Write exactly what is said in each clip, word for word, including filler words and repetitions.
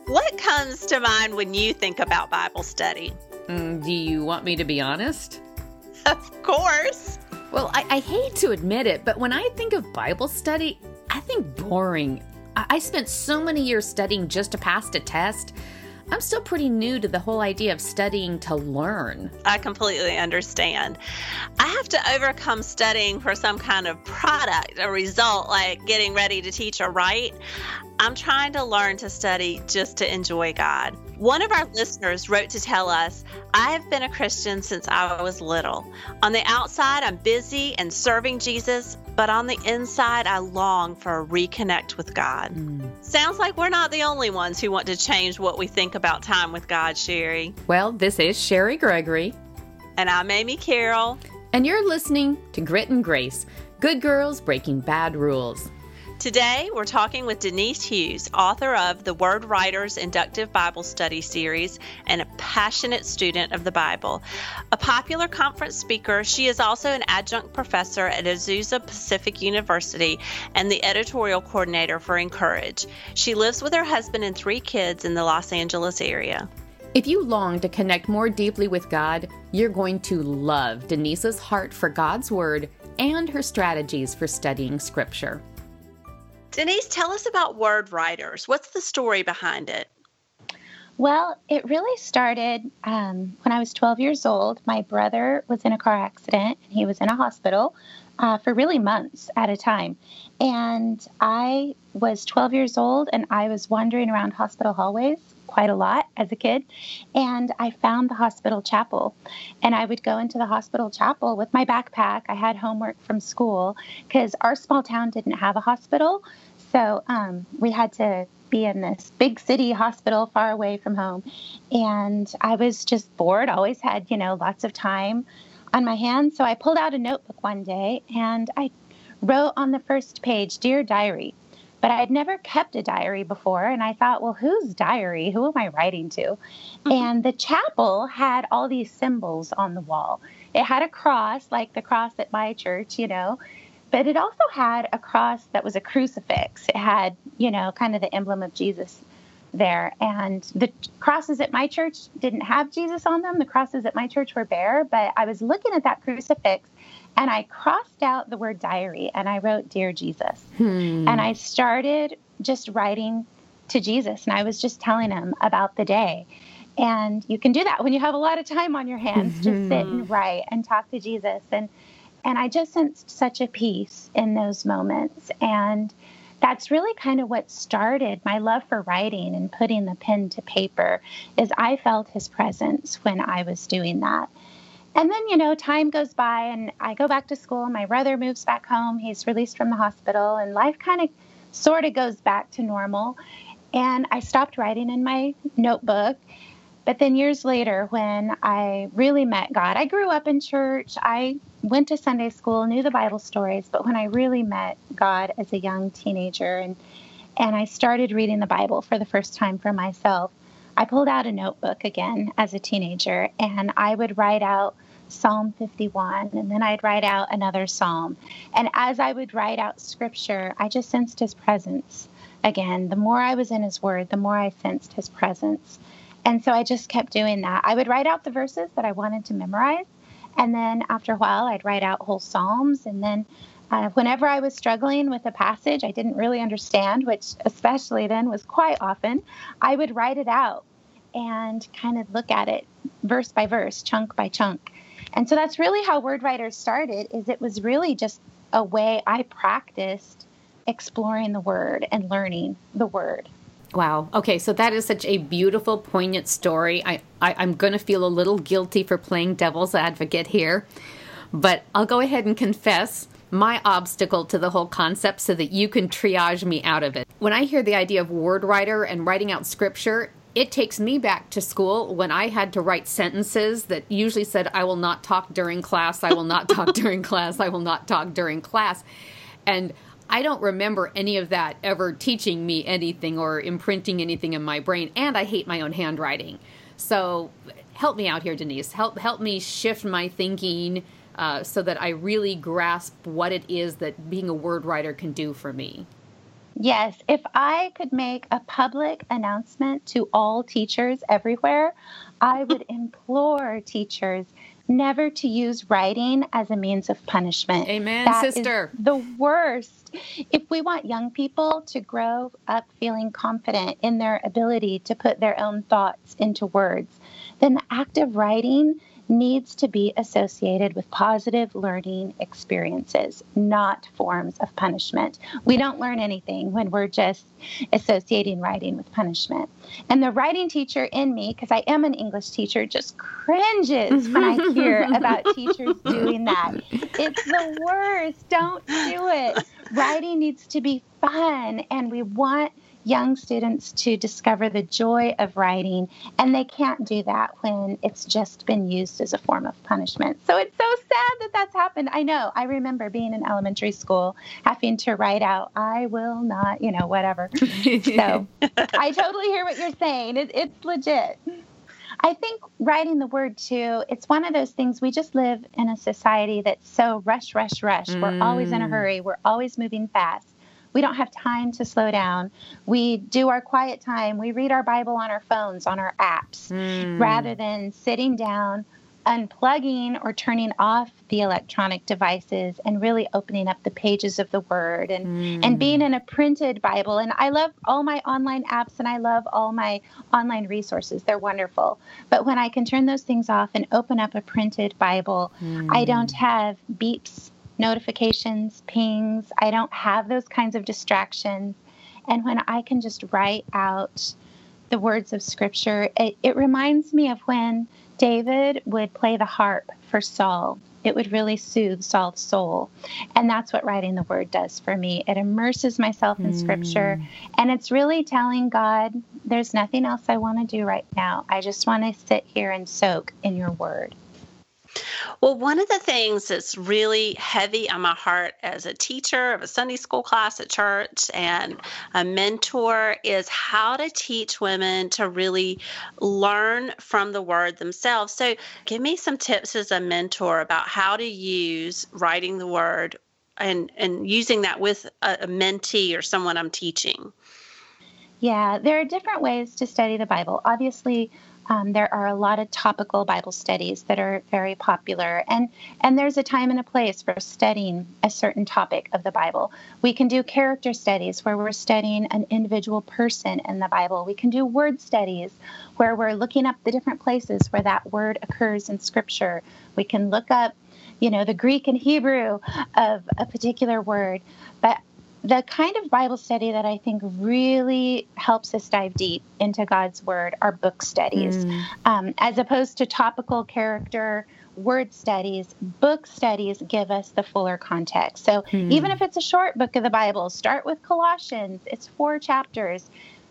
What comes to mind when you think about Bible study? Mm, do you want me to be honest? Of course. Well, I, I hate to admit it, but when I think of Bible study, I think boring. I, I spent so many years studying just to pass a test. I'm still pretty new to the whole idea of studying to learn. I completely understand. I have to overcome studying for some kind of product, a result, like getting ready to teach or write. I'm trying to learn to study just to enjoy God. One of our listeners wrote to tell us, I have been a Christian since I was little. On the outside, I'm busy and serving Jesus, but on the inside, I long for a reconnect with God. Mm. Sounds like we're not the only ones who want to change what we think about time with God, Sherry. Well, this is Sherry Gregory. And I'm Amy Carroll. And you're listening to Grit and Grace, Good Girls Breaking Bad Rules. Today, we're talking with Denise Hughes, author of the Word Writers Inductive Bible Study Series and a passionate student of the Bible. A popular conference speaker, she is also an adjunct professor at Azusa Pacific University and the editorial coordinator for Encourage. She lives with her husband and three kids in the Los Angeles area. If you long to connect more deeply with God, you're going to love Denise's heart for God's Word and her strategies for studying Scripture. Denise, tell us about Word Writers. What's the story behind it? Well, it really started um, when I was twelve years old. My brother was in a car accident, and he was in a hospital uh, for really months at a time. And I was twelve years old, and I was wandering around hospital hallways quite a lot as a kid. And I found the hospital chapel. And I would go into the hospital chapel with my backpack. I had homework from school because our small town didn't have a hospital. So um, we had to be in this big city hospital far away from home. And I was just bored, always had, you know, lots of time on my hands. So I pulled out a notebook one day and I wrote on the first page, Dear Diary. But I had never kept a diary before. And I thought, well, whose diary? Who am I writing to? Mm-hmm. And the chapel had all these symbols on the wall. It had a cross, like the cross at my church, you know. But it also had a cross that was a crucifix. It had, you know, kind of the emblem of Jesus there. And the crosses at my church didn't have Jesus on them. The crosses at my church were bare. But I was looking at that crucifix, and I crossed out the word diary, and I wrote, Dear Jesus. Hmm. And I started just writing to Jesus, and I was just telling him about the day. And you can do that when you have a lot of time on your hands. Mm-hmm. Just sit and write and talk to Jesus. And And I just sensed such a peace in those moments. And that's really kind of what started my love for writing and putting the pen to paper, is I felt his presence when I was doing that. And then, you know, time goes by and I go back to school. My brother moves back home. He's released from the hospital, and life kind of sort of goes back to normal. And I stopped writing in my notebook. But then years later, when I really met God, I grew up in church. I went to Sunday school, knew the Bible stories. But when I really met God as a young teenager and and I started reading the Bible for the first time for myself, I pulled out a notebook again as a teenager, and I would write out Psalm fifty-one, and then I'd write out another psalm. And as I would write out scripture, I just sensed his presence again. The more I was in his word, the more I sensed his presence. And so I just kept doing that. I would write out the verses that I wanted to memorize. And then after a while, I'd write out whole psalms. And then uh, whenever I was struggling with a passage I didn't really understand, which especially then was quite often, I would write it out and kind of look at it verse by verse, chunk by chunk. And so that's really how Word Writers started, is it was really just a way I practiced exploring the Word and learning the Word. Wow. Okay, so that is such a beautiful, poignant story. I, I, I'm going to feel a little guilty for playing devil's advocate here, but I'll go ahead and confess my obstacle to the whole concept so that you can triage me out of it. When I hear the idea of word writer and writing out scripture, it takes me back to school when I had to write sentences that usually said, I will not talk during class, I will not talk during class, I will not talk during class. And I don't remember any of that ever teaching me anything or imprinting anything in my brain, and I hate my own handwriting. So help me out here, Denise. Help help me shift my thinking uh, so that I really grasp what it is that being a word writer can do for me. Yes, if I could make a public announcement to all teachers everywhere, I would implore teachers never to use writing as a means of punishment. Amen, That is sister. the worst. If we want young people to grow up feeling confident in their ability to put their own thoughts into words, then the act of writing needs to be associated with positive learning experiences, not forms of punishment. We don't learn anything when we're just associating writing with punishment. And the writing teacher in me, because I am an English teacher, just cringes when I hear about teachers doing that. It's the worst. Don't do it. Writing needs to be fun, and we want young students to discover the joy of writing, and they can't do that when it's just been used as a form of punishment. So it's so sad that that's happened. I know. I remember being in elementary school, having to write out, I will not, you know, whatever. So I totally hear what you're saying. It, it's legit. I think writing the word, too, it's one of those things. We just live in a society that's so rush, rush, rush. Mm. We're always in a hurry. We're always moving fast. We don't have time to slow down. We do our quiet time. We read our Bible on our phones, on our apps, mm. rather than sitting down, unplugging or turning off the electronic devices and really opening up the pages of the Word and, mm. and being in a printed Bible. And I love all my online apps and I love all my online resources. They're wonderful. But when I can turn those things off and open up a printed Bible, mm. I don't have beeps, notifications, pings. I don't have those kinds of distractions. And when I can just write out the words of Scripture, it, it reminds me of when David would play the harp for Saul. It would really soothe Saul's soul. And that's what writing the Word does for me. It immerses myself in mm. Scripture. And it's really telling God, there's nothing else I want to do right now. I just want to sit here and soak in your Word. Well, one of the things that's really heavy on my heart as a teacher of a Sunday school class at church and a mentor is how to teach women to really learn from the Word themselves. So give me some tips as a mentor about how to use writing the Word and, and using that with a, a mentee or someone I'm teaching. Yeah, there are different ways to study the Bible. Obviously, Um, there are a lot of topical Bible studies that are very popular, and, and there's a time and a place for studying a certain topic of the Bible. We can do character studies where we're studying an individual person in the Bible. We can do word studies where we're looking up the different places where that word occurs in Scripture. We can look up, you know, the Greek and Hebrew of a particular word. But the kind of Bible study that I think really helps us dive deep into God's Word are book studies. Mm. Um, as opposed to topical character word studies, book studies give us the fuller context. So mm. even if it's a short book of the Bible, start with Colossians. It's four chapters.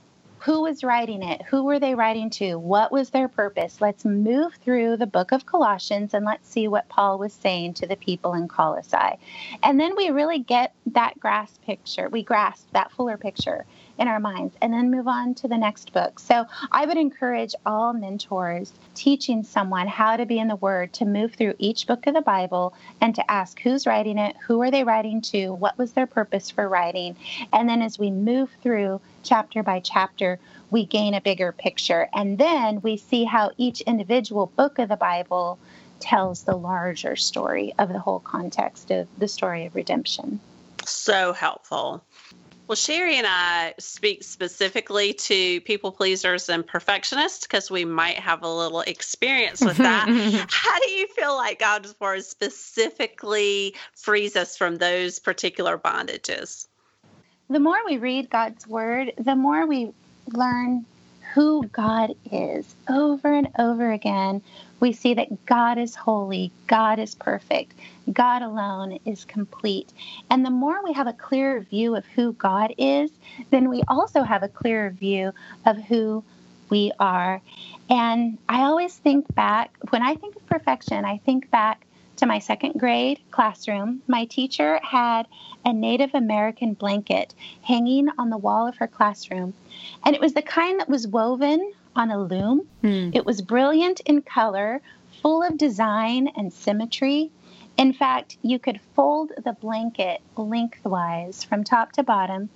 Who was writing it? Who were they writing to? What was their purpose? Let's move through the book of Colossians and let's see what Paul was saying to the people in Colossae. And then we really get that grasp picture. We grasp that fuller picture in our minds and then move on to the next book. So I would encourage all mentors teaching someone how to be in the Word to move through each book of the Bible and to ask who's writing it, who are they writing to, what was their purpose for writing. And then as we move through chapter by chapter, we gain a bigger picture. And then we see how each individual book of the Bible tells the larger story of the whole context of the story of redemption. So helpful. Well, Sherry and I speak specifically to people pleasers and perfectionists because we might have a little experience with that. How do you feel like God's Word specifically frees us from those particular bondages? The more we read God's Word, the more we learn who God is. Over and over again, we see that God is holy, God is perfect, God alone is complete. And the more we have a clearer view of who God is, then we also have a clearer view of who we are. And I always think back, when I think of perfection, I think back to my second grade classroom. My teacher had a Native American blanket hanging on the wall of her classroom. And it was the kind that was woven on a loom. Hmm. It was brilliant in color, full of design and symmetry. In fact, you could fold the blanket lengthwise from top to bottom,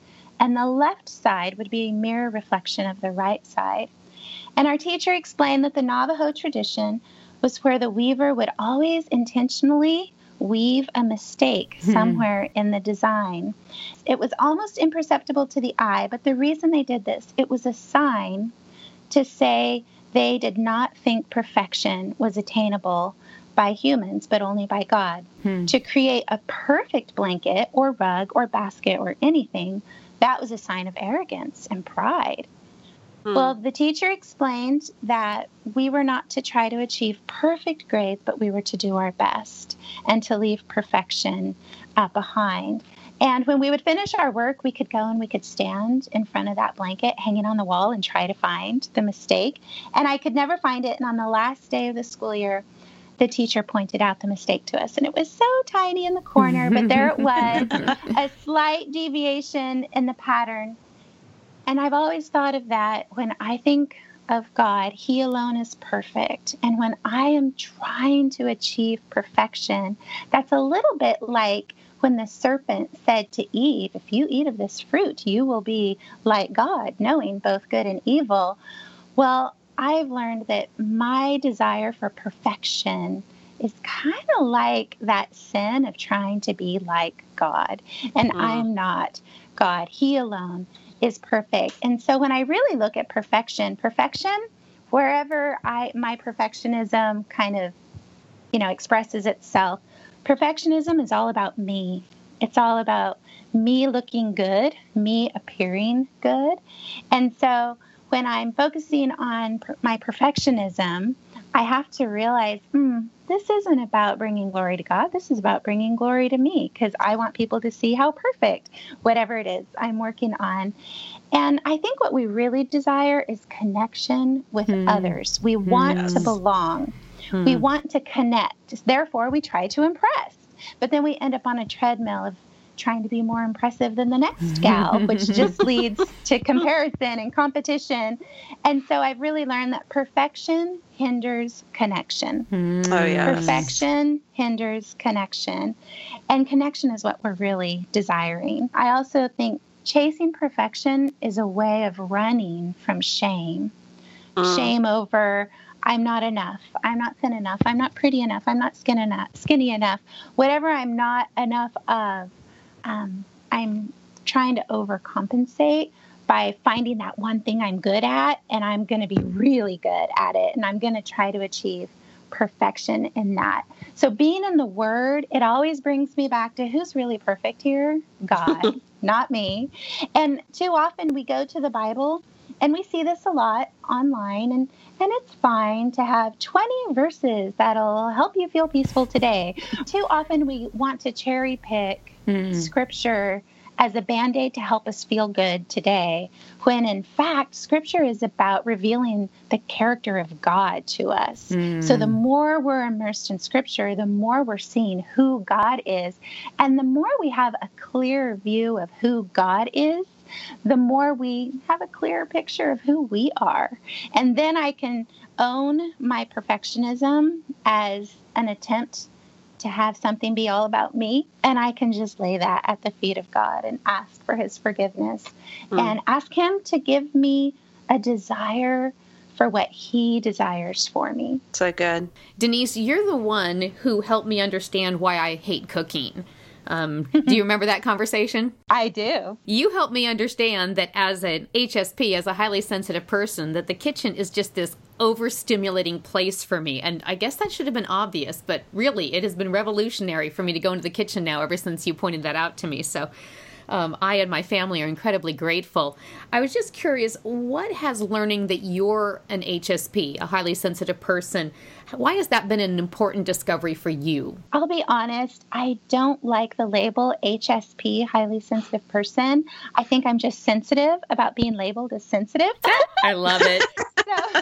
and the left side would be a mirror reflection of the right side. And our teacher explained that the Navajo tradition was where the weaver would always intentionally weave a mistake somewhere in the design. It was almost imperceptible to the eye, but the reason they did this, it was a sign to say they did not think perfection was attainable by humans, but only by God. Hmm. To create a perfect blanket or rug or basket or anything, that was a sign of arrogance and pride. Hmm. Well, the teacher explained that we were not to try to achieve perfect grades, but we were to do our best and to leave perfection uh, behind. And when we would finish our work, we could go and we could stand in front of that blanket hanging on the wall and try to find the mistake. And I could never find it. And on the last day of the school year, the teacher pointed out the mistake to us. And it was so tiny in the corner, but there it was, a slight deviation in the pattern. And I've always thought of that when I think of God, He alone is perfect. And when I am trying to achieve perfection, that's a little bit like when the serpent said to Eve, if you eat of this fruit, you will be like God, knowing both good and evil. Well, I've learned that my desire for perfection is kind of like that sin of trying to be like God. And mm. I'm not God. He alone is perfect. And so when I really look at perfection, perfection, wherever I my perfectionism kind of, you know, expresses itself, perfectionism is all about me. It's all about me looking good, me appearing good. And so when I'm focusing on per- my perfectionism, I have to realize, hmm, this isn't about bringing glory to God. This is about bringing glory to me, because I want people to see how perfect whatever it is I'm working on. And I think what we really desire is connection with hmm. others. We want yes. to belong. Hmm. We want to connect. Therefore, we try to impress. But then we end up on a treadmill of trying to be more impressive than the next gal, which just leads to comparison and competition. And so I've really learned that perfection hinders connection. Oh, yes. Perfection hinders connection. And connection is what we're really desiring. I also think chasing perfection is a way of running from shame. Uh. Shame over, I'm not enough. I'm not thin enough. I'm not pretty enough. I'm not skin enough, skinny enough. Whatever I'm not enough of, um, I'm trying to overcompensate by finding that one thing I'm good at, and I'm going to be really good at it, and I'm going to try to achieve perfection in that. So being in the Word, it always brings me back to who's really perfect here? God, not me. And too often we go to the Bible, and we see this a lot online, and, and it's fine to have twenty verses that'll help you feel peaceful today. Too often we want to cherry pick mm. Scripture as a Band-Aid to help us feel good today, when in fact, Scripture is about revealing the character of God to us. Mm. So the more we're immersed in Scripture, the more we're seeing who God is. And the more we have a clear view of who God is, the more we have a clearer picture of who we are. And then I can own my perfectionism as an attempt to have something be all about me. And I can just lay that at the feet of God and ask for His forgiveness mm. and ask Him to give me a desire for what He desires for me. So good. Denise, you're the one who helped me understand why I hate cooking. Um, do you remember that conversation? I do. You helped me understand that as an H S P, as a highly sensitive person, that the kitchen is just this overstimulating place for me. And I guess that should have been obvious, but really it has been revolutionary for me to go into the kitchen now ever since you pointed that out to me. So um, I and my family are incredibly grateful. I was just curious, what has learning that you're an H S P, a highly sensitive person, why has that been an important discovery for you? I'll be honest, I don't like the label H S P, highly sensitive person. I think I'm just sensitive about being labeled as sensitive. I love it. so,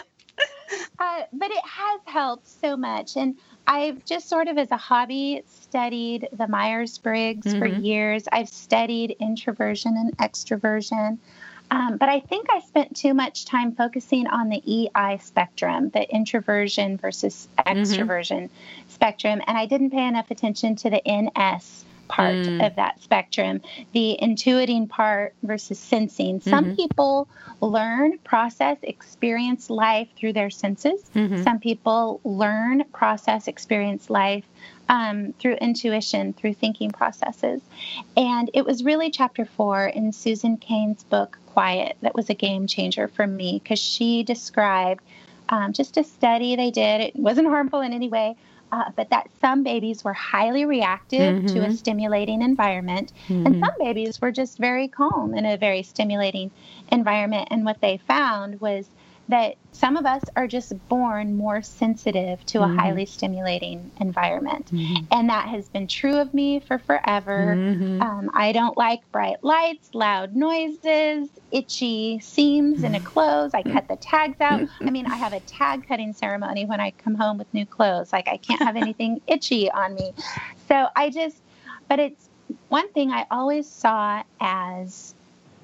uh, but it has helped so much. And I've just sort of as a hobby studied the Myers-Briggs mm-hmm. for years. I've studied introversion and extroversion. Um, but I think I spent too much time focusing on the E I spectrum, the introversion versus extroversion mm-hmm. spectrum. And I didn't pay enough attention to the N S part Mm. of that spectrum, the intuiting part versus sensing. Some Mm-hmm. people learn, process, experience life through their senses. Mm-hmm. Some people learn, process, experience life um, through intuition, through thinking processes. And it was really chapter four in Susan Cain's book, Quiet, that was a game changer for me, because she described um, just a study they did. It wasn't harmful in any way, uh, but that some babies were highly reactive Mm-hmm. to a stimulating environment, Mm-hmm. and some babies were just very calm in a very stimulating environment. And what they found was that some of us are just born more sensitive to Mm-hmm. a highly stimulating environment. Mm-hmm. And that has been true of me for forever. Mm-hmm. Um, I don't like bright lights, loud noises, itchy seams in a clothes. I cut the tags out. I mean, I have a tag cutting ceremony when I come home with new clothes. Like, I can't have anything itchy on me. So I just, but it's one thing I always saw as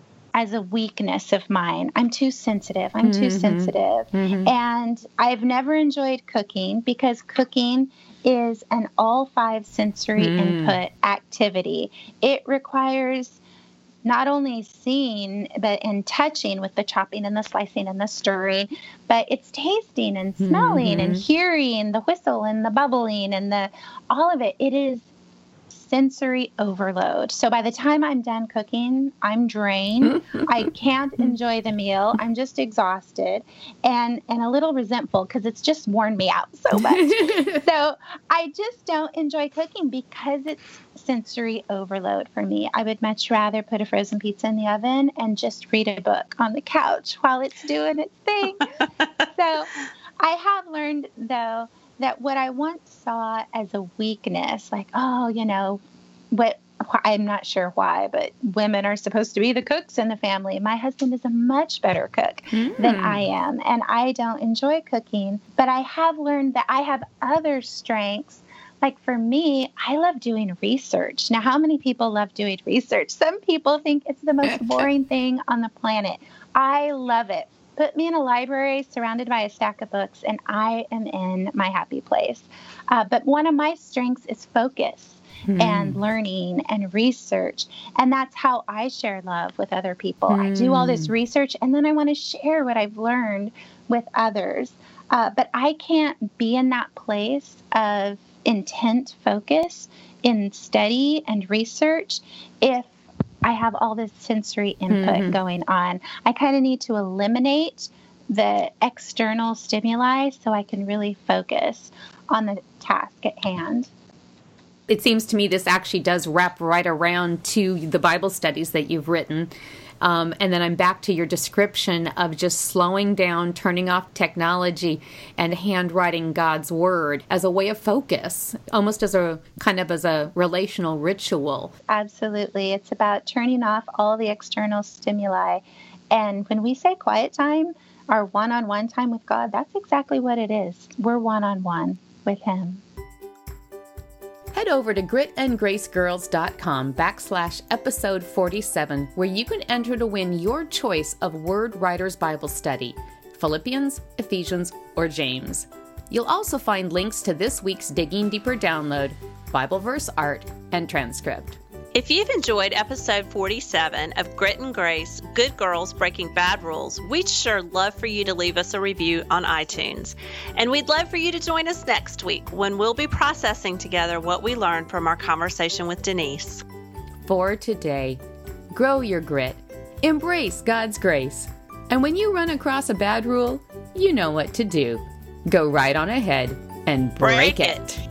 as a weakness of mine. I'm too sensitive. I'm too Mhm. sensitive. Mhm. And I've never enjoyed cooking because cooking is an all five sensory Mm. input activity. It requires not only seeing, but and touching with the chopping and the slicing and the stirring, but it's tasting and smelling and Mhm. hearing the whistle and the bubbling and the all of it. It is sensory overload. So by the time I'm done cooking, I'm drained. I can't enjoy the meal. I'm just exhausted and and a little resentful because it's just worn me out so much. So I just don't enjoy cooking because it's sensory overload for me. I would much rather put a frozen pizza in the oven and just read a book on the couch while it's doing its thing. So I have learned, though, that what I once saw as a weakness, like, oh, you know, what I'm not sure why, but women are supposed to be the cooks in the family. My husband is a much better cook Mm. than I am, and I don't enjoy cooking, but I have learned that I have other strengths. Like for me, I love doing research. Now, how many people love doing research? Some people think it's the most boring thing on the planet. I love it. Put me in a library surrounded by a stack of books, and I am in my happy place. Uh, but one of my strengths is focus Mm. and learning and research. And that's how I share love with other people. I do all this research, and then I want to share what I've learned with others. Uh, but I can't be in that place of intent focus in study and research if I have all this sensory input Mhm. going on. I kind of need to eliminate the external stimuli so I can really focus on the task at hand. It seems to me this actually does wrap right around to the Bible studies that you've written. Um, and then I'm back to your description of just slowing down, turning off technology, and handwriting God's Word as a way of focus, almost as a kind of as a relational ritual. Absolutely. It's about turning off all the external stimuli. And when we say quiet time, our one-on-one time with God, that's exactly what it is. We're one-on-one with Him. Head over to gritandgracegirls.com backslash episode 47, where you can enter to win your choice of Word Writers Bible Study, Philippians, Ephesians, or James. You'll also find links to this week's Digging Deeper download, Bible verse art, and transcript. If you've enjoyed episode forty-seven of Grit and Grace, Good Girls Breaking Bad Rules, we'd sure love for you to leave us a review on iTunes. And we'd love for you to join us next week when we'll be processing together what we learned from our conversation with Denise. For today, grow your grit, embrace God's grace, and when you run across a bad rule, you know what to do. Go right on ahead and break, Break it. it.